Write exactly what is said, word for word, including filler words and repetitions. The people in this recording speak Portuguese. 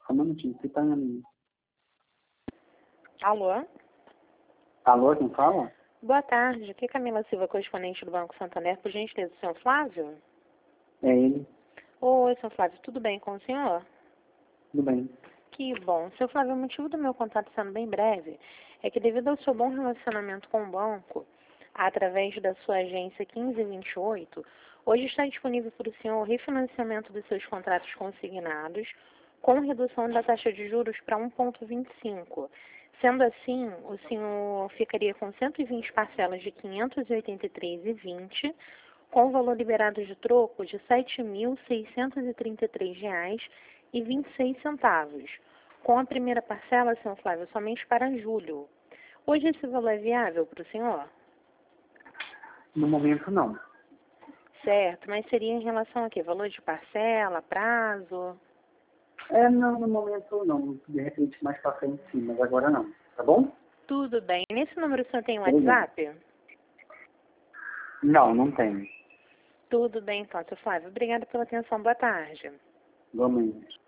Só um minutinho, você tá na linha. Alô? Alô, quem fala? Boa tarde. Aqui é Camila Silva, correspondente do Banco Santander. Por gentileza, o senhor Flávio? É ele. Oi, senhor Flávio. Tudo bem com o senhor? Tudo bem. Que bom. Senhor Flávio, o motivo do meu contato, sendo bem breve, é que devido ao seu bom relacionamento com o banco, através da sua agência quinze vinte e oito, hoje está disponível para o senhor o refinanciamento dos seus contratos consignados com redução da taxa de juros para um vírgula vinte e cinco. Sendo assim, o senhor ficaria com cento e vinte parcelas de quinhentos e oitenta e três reais e vinte centavos, com valor liberado de troco de sete mil seiscentos e trinta e três reais e vinte e seis centavos. Com a primeira parcela, senhor Flávio, somente para julho. Hoje esse valor é viável para o senhor? No momento, não. Certo, mas seria em relação a quê? Valor de parcela, prazo? É, não, no momento não. De repente, mais pra frente sim, mas agora não. Tá bom? Tudo bem. Nesse número o senhor tem um Tudo bem. WhatsApp? Não, não tenho. Tudo bem, então, senhor Flávio. Obrigada pela atenção. Boa tarde. Igualmente.